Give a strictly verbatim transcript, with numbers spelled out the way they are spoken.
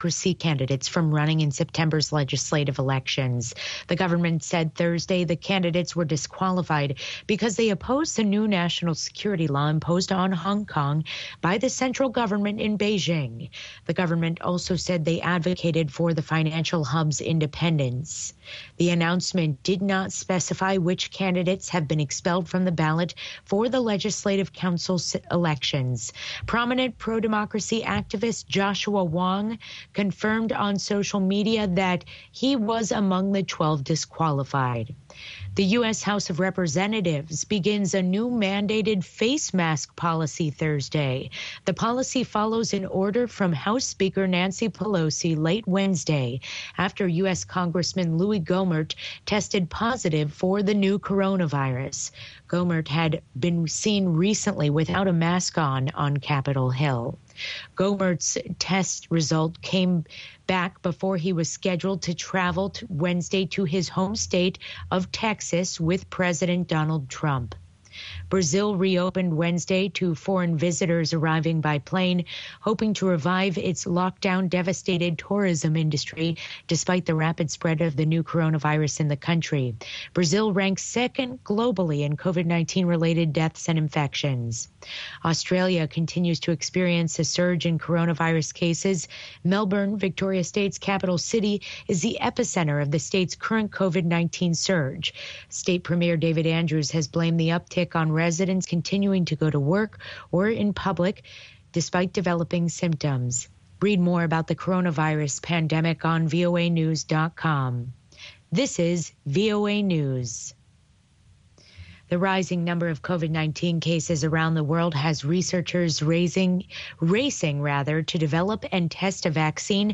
democracy candidates from running in September's legislative elections. The government said Thursday the candidates were disqualified because they opposed the new national security law imposed on Hong Kong by the central government in Beijing. The government also said they advocated for the financial hub's independence. The announcement did not specify which candidates have been expelled from the ballot for the Legislative Council elections. Prominent pro-democracy activist Joshua Wong confirmed on social media that he was among the twelve disqualified. The U S House of Representatives begins a new mandated face mask policy Thursday. The policy follows an order from House Speaker Nancy Pelosi late Wednesday after U S Congressman Louis Gohmert tested positive for the new coronavirus. Gohmert had been seen recently without a mask on on Capitol Hill. Gohmert's test result came back before he was scheduled to travel to Wednesday to his home state of Texas with President Donald Trump. Brazil reopened Wednesday to foreign visitors arriving by plane, hoping to revive its lockdown-devastated tourism industry despite the rapid spread of the new coronavirus in the country. Brazil ranks second globally in COVID nineteen-related deaths and infections. Australia continues to experience a surge in coronavirus cases. Melbourne, Victoria State's capital city, is the epicenter of the state's current COVID nineteen surge. State Premier David Andrews has blamed the uptick on residents continuing to go to work or in public despite developing symptoms. Read more about the coronavirus pandemic on V O A news dot com. This is V O A News. The rising number of COVID nineteen cases around the world has researchers raising, racing rather, to develop and test a vaccine